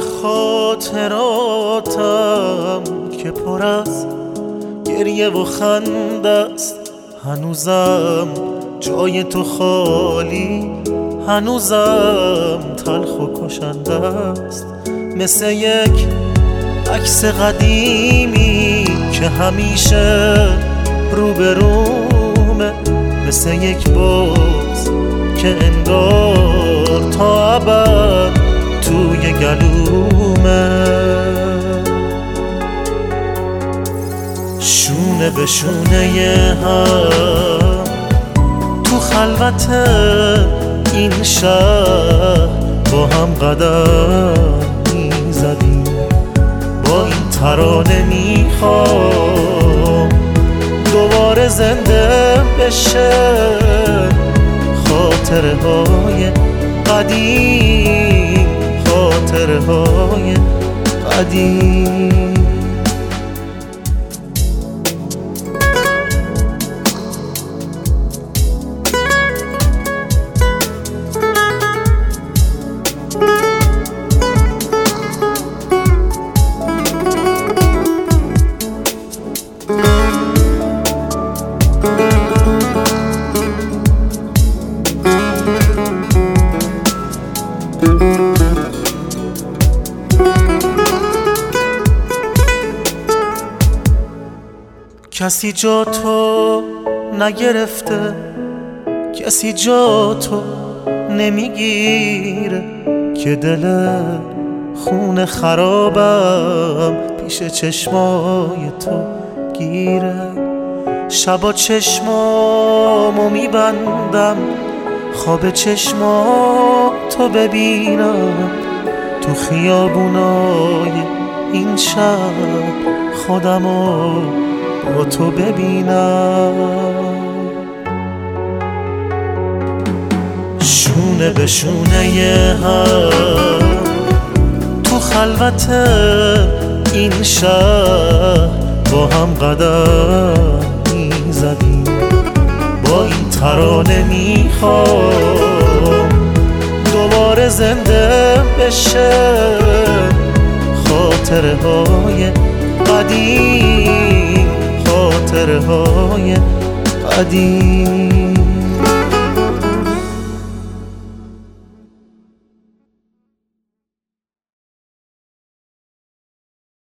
خاطراتم که پر از گریه و خنده است. هنوزم جای تو خالی، هنوزم تلخ و کشنده است. مثل یک عکس قدیمی که همیشه روبرومه، مثل یک باز که انگار تا ابد توی گلومه. شونه به شونه هم تو خلوت این شهر با هم قدم میزدیم. با این ترانه میخوام دوباره زنده بشه خاطره های قدیم، خاطره های قدیم. کسی جا تو نگرفته، کسی جا تو نمیگیره که دل خون خرابم پیش چشمای تو گیره. شبا چشمامو میبندم خواب چشماتو ببینم، تو خیابونای این شب خودمو با تو ببینم. شونه به شونه هم تو خلوت این شهر با هم قدم میزدیم. با این ترانه میخوام دوباره زنده بشه خاطره های قدیم، خاطره های قدیم.